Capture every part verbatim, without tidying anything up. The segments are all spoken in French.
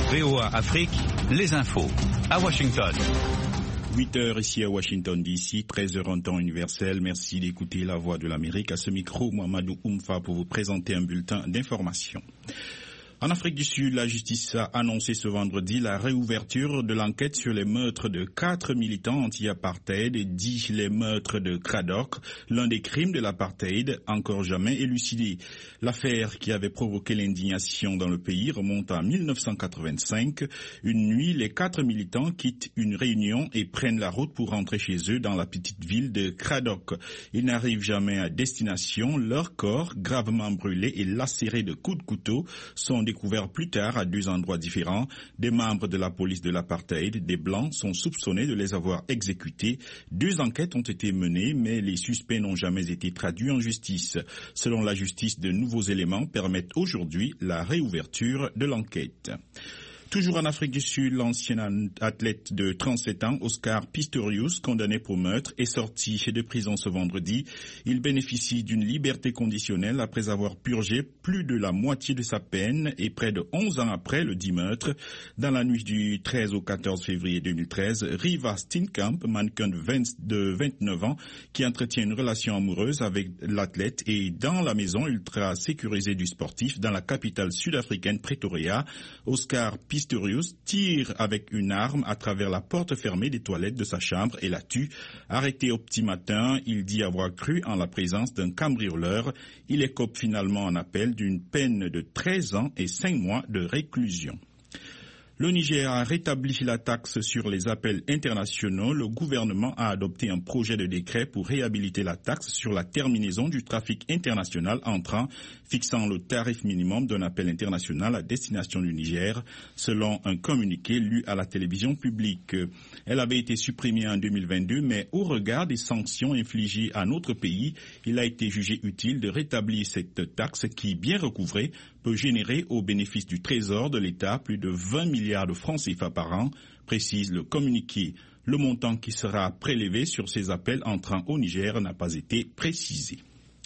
V O A Afrique, les infos, à Washington. huit heures ici à Washington D C, treize heures en temps universel. Merci d'écouter la Voix de l'Amérique. À ce micro, Mohamedou Oumfa pour vous présenter un bulletin d'information. En Afrique du Sud, la justice a annoncé ce vendredi la réouverture de l'enquête sur les meurtres de quatre militants anti-apartheid et dit les meurtres de Cradock, l'un des crimes de l'apartheid encore jamais élucidé. L'affaire qui avait provoqué l'indignation dans le pays remonte à mille neuf cent quatre-vingt-cinq. Une nuit, les quatre militants quittent une réunion et prennent la route pour rentrer chez eux dans la petite ville de Cradock. Ils n'arrivent jamais à destination. Leurs corps, gravement brûlés et lacérés de coups de couteau, sont découverts plus tard à deux endroits différents. Des membres de la police de l'apartheid, des Blancs, sont soupçonnés de les avoir exécutés. Deux enquêtes ont été menées, mais les suspects n'ont jamais été traduits en justice. Selon la justice, de nouveaux éléments permettent aujourd'hui la réouverture de l'enquête. Toujours en Afrique du Sud, l'ancien athlète de trente-sept ans, Oscar Pistorius, condamné pour meurtre, est sorti de prison ce vendredi. Il bénéficie d'une liberté conditionnelle après avoir purgé plus de la moitié de sa peine et près de onze ans après le dit meurtre. Dans la nuit du treize au quatorze février deux mille treize, Riva Steenkamp, mannequin de vingt-neuf ans, qui entretient une relation amoureuse avec l'athlète, est dans la maison ultra sécurisée du sportif dans la capitale sud-africaine Pretoria. Oscar Pistorius tire avec une arme à travers la porte fermée des toilettes de sa chambre et la tue. Arrêté au petit matin, il dit avoir cru en la présence d'un cambrioleur. Il écope finalement en appel d'une peine de treize ans et cinq mois de réclusion. Le Niger a rétabli la taxe sur les appels internationaux. Le gouvernement a adopté un projet de décret pour réhabiliter la taxe sur la terminaison du trafic international entrant, fixant le tarif minimum d'un appel international à destination du Niger, selon un communiqué lu à la télévision publique. Elle avait été supprimée en deux mille vingt-deux, mais au regard des sanctions infligées à notre pays, il a été jugé utile de rétablir cette taxe qui, bien recouvrée, peut générer au bénéfice du Trésor de l'État plus de vingt milliards de francs C F A par an, précise le communiqué. Le montant qui sera prélevé sur ces appels entrant au Niger n'a pas été précisé.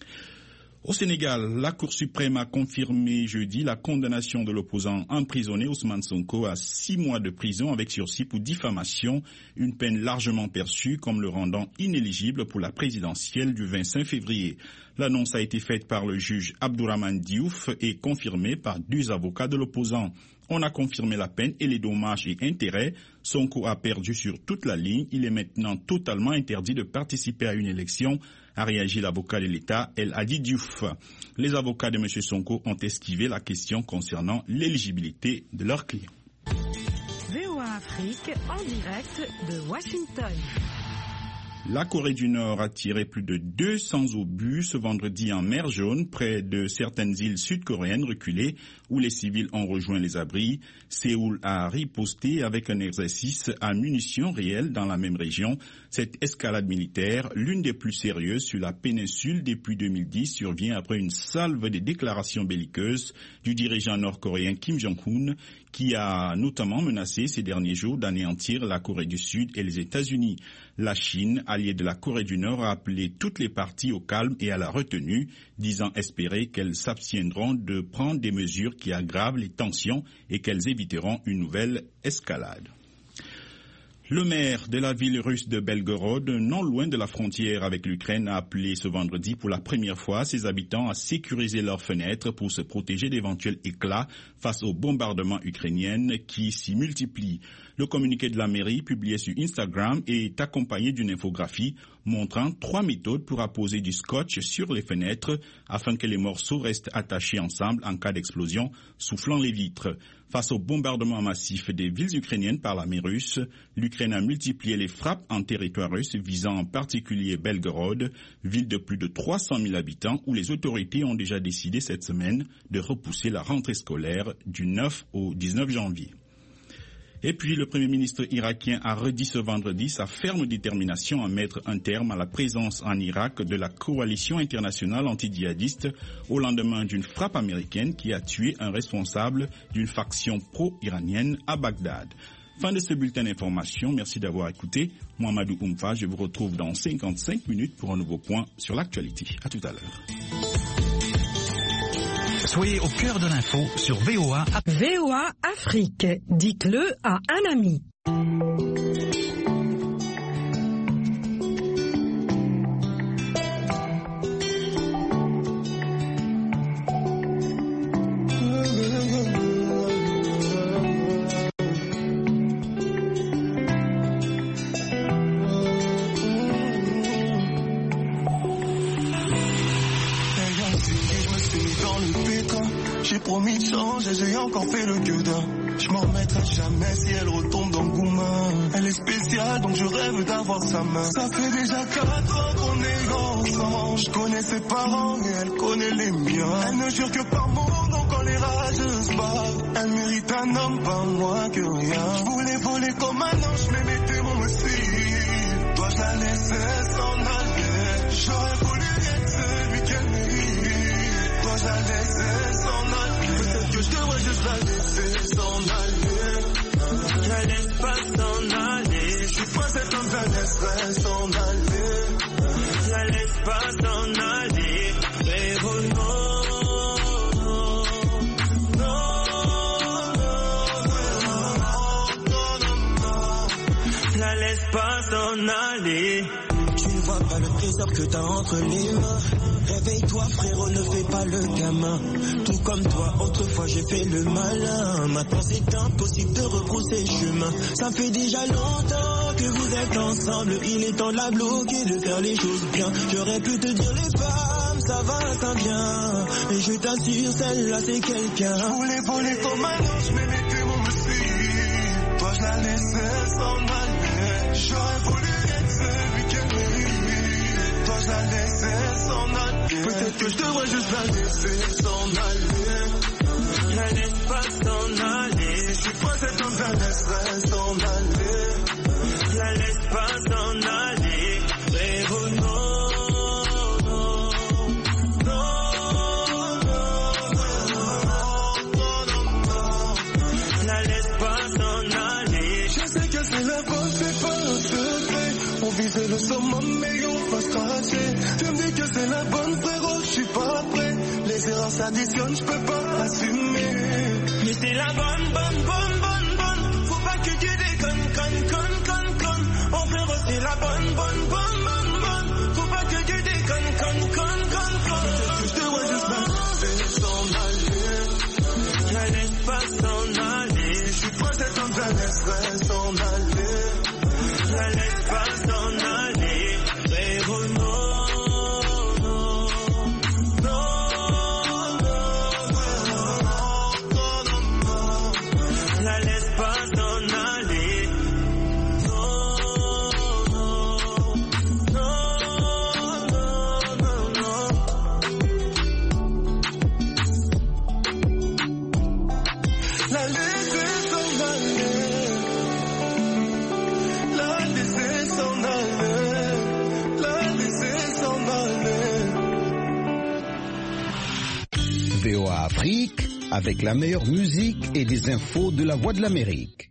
Au Sénégal, la Cour suprême a confirmé jeudi la condamnation de l'opposant emprisonné Ousmane Sonko à six mois de prison avec sursis pour diffamation, une peine largement perçue comme le rendant inéligible pour la présidentielle du vingt-cinq février. L'annonce a été faite par le juge Abdourahmane Diouf et confirmée par deux avocats de l'opposant. On a confirmé la peine et les dommages et intérêts. Sonko a perdu sur toute la ligne. Il est maintenant totalement interdit de participer à une élection, a réagi l'avocat de l'État, El Hadi Diouf. Les avocats de M. Sonko ont esquivé la question concernant l'éligibilité de leurs clients. V O A Afrique en direct de Washington. La Corée du Nord a tiré plus de deux cents obus ce vendredi en mer Jaune, près de certaines îles sud-coréennes reculées où les civils ont rejoint les abris. Séoul a riposté avec un exercice à munitions réelles dans la même région. Cette escalade militaire, l'une des plus sérieuses sur la péninsule depuis deux mille dix, survient après une salve de déclarations belliqueuses du dirigeant nord-coréen Kim Jong-un, qui a notamment menacé ces derniers jours d'anéantir la Corée du Sud et les États-Unis. La Chine, alliée de la Corée du Nord, a appelé toutes les parties au calme et à la retenue, disant espérer qu'elles s'abstiendront de prendre des mesures qui aggravent les tensions et qu'elles éviteront une nouvelle escalade. Le maire de la ville russe de Belgorod, non loin de la frontière avec l'Ukraine, a appelé ce vendredi pour la première fois ses habitants à sécuriser leurs fenêtres pour se protéger d'éventuels éclats face aux bombardements ukrainiens qui s'y multiplient. Le communiqué de la mairie, publié sur Instagram, est accompagné d'une infographie montrant trois méthodes pour apposer du scotch sur les fenêtres afin que les morceaux restent attachés ensemble en cas d'explosion, soufflant les vitres. Face au bombardement massif des villes ukrainiennes par l'armée russe, l'Ukraine a multiplié les frappes en territoire russe visant en particulier Belgorod, ville de plus de trois cent mille habitants où les autorités ont déjà décidé cette semaine de repousser la rentrée scolaire du neuf au dix-neuf janvier. Et puis, le Premier ministre irakien a redit ce vendredi sa ferme détermination à mettre un terme à la présence en Irak de la coalition internationale antidjihadiste au lendemain d'une frappe américaine qui a tué un responsable d'une faction pro-iranienne à Bagdad. Fin de ce bulletin d'information. Merci d'avoir écouté. Mohamedou Oumfa, je vous retrouve dans cinquante-cinq minutes pour un nouveau point sur l'actualité. À tout à l'heure. Soyez au cœur de l'info sur V O A. V O A Afrique. Dites-le à un ami. J'ai promis de changer, j'ai encore fait le gueudin. Je m'en remettrai jamais si elle retombe dans le gourmand. Elle est spéciale donc je rêve d'avoir sa main. Ça fait déjà quatre ans qu'on est ensemble. Je connais ses parents et elle connaît les miens. Elle ne jure que par mots donc quand les rageuses parlent. Elle mérite un homme pas moins que rien. Je voulais voler comme un ange mais mettez mon messie. Toi je la laissais s'en aller. J'aurais voulu être celui qu'elle mérite. Toi je la laissais s'en aller. Peut-être que je devrais juste la laisser s'en aller. Je la laisse pas s'en aller. Je suis pas cet homme, je la laisserai s'en aller. Je la laisse pas s'en aller. Mais oh non, non, non, non, non. Je la laisse pas s'en aller. Tu ne vois pas le trésor que t'as entre les mains. Réveille-toi frérot, ne fais pas le gamin. Tout comme toi, autrefois j'ai fait le malin. Maintenant c'est impossible de repousser chemin. Ça fait déjà longtemps que vous êtes ensemble. Il est temps de la bloquer, de faire les choses bien. J'aurais pu te dire les femmes, ça va, ça vient. Mais je t'assure, celle-là c'est quelqu'un. Je voulais voler comme un ange, mais mettez mon messie. Toi je la laissais s'en aller. J'aurais voulu être celui qu'elle mérite. Toi je la laissais s'en aller. Peut-être que je devrais juste la laisser s'en aller. Je la laisse pas s'en aller. Je suis pas cet homme, je la laisserai s'en aller. Je la laisse pas s'en aller. Mais oh non, non, non, non, non, non. Je la laisse pas s'en aller. Je sais que c'est la bonne, c'est pas un secret. On visait le summum mais on va se cracher. Tu me dis que c'est la bonne frérot, je suis pas prêt. Les erreurs s'additionnent, je peux pas assumer. Mais c'est la bonne, bonne, bonne, bonne, bonne. Faut pas que tu déconnes, conne, conne, conne, conne. Oh frérot, c'est la bonne, bonne, bonne, bonne, bonne. Faut pas que tu déconnes, conne, conne, conne, conne. Peut-être que je devrais juste la laisser s'en aller. Je la laisse pas s'en aller. Je suis pas cet homme, je la laisserai s'en aller. Je la laisse pas s'en aller. Mais oh non, non, non, non, non, non, non. Je la laisse pas s'en aller. Non, non, non, non, non, non. La laisser s'en aller. La laisser s'en aller. La laisser s'en aller. V O A Afrique, avec la meilleure musique et des infos de la Voix de l'Amérique.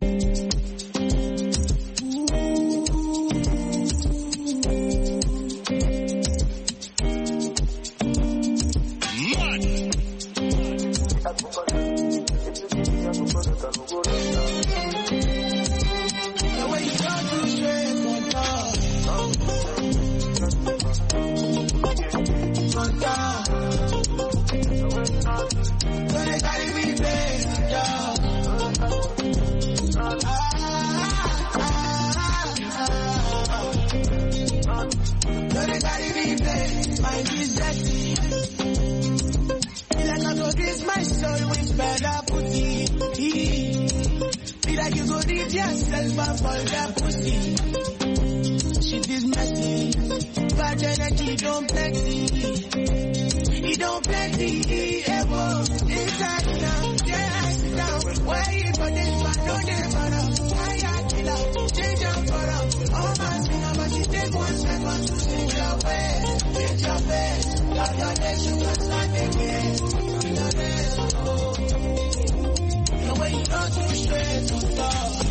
The way you don't do straight to stop.